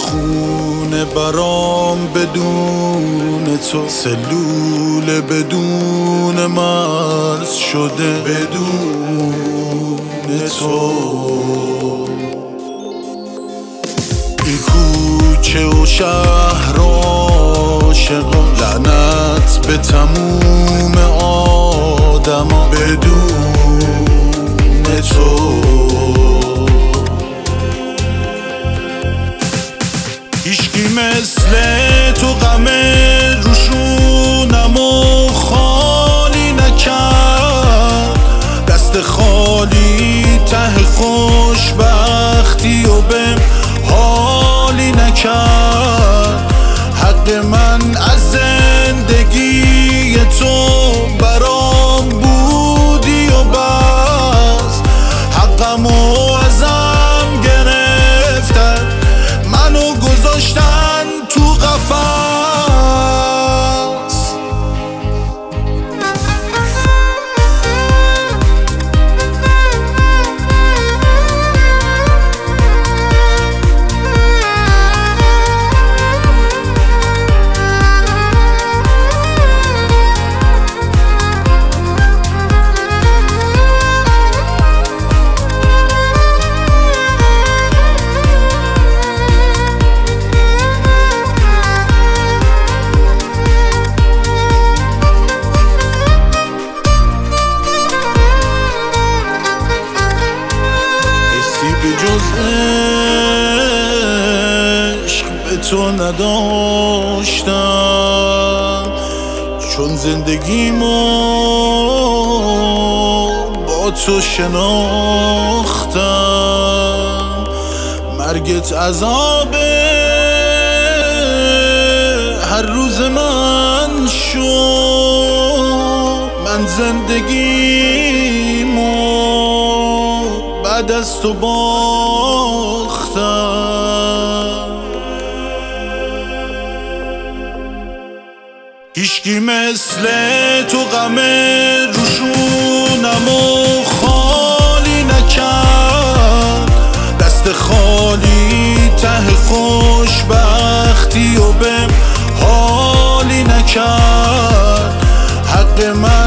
خونه برام بدون تو، سلول بدون مرز شده بدون تو. این کوچه و شهر عاشقا، لعنت به تموم آدما بدون تو. هیچکی مثل تو غم روشونمو خالی نکرد، دست خالی ته خوشبختی و بهم حالی نکرد. حق من از زندگی تو برام بودی و بس، حقمو ازم گرفتن، منو گذاشتن تو قفس. به جز عشق به تو نداشتم، چون زندگیمو با تو شناختم. مرگت عذابه هر روز من شد، من زندگیمو بعد از تو باختم. هیچکی مثل تو غم روشونمو خالی نکرد، دست خالی ته خوشبختی و بهم حالی نکرد. حق من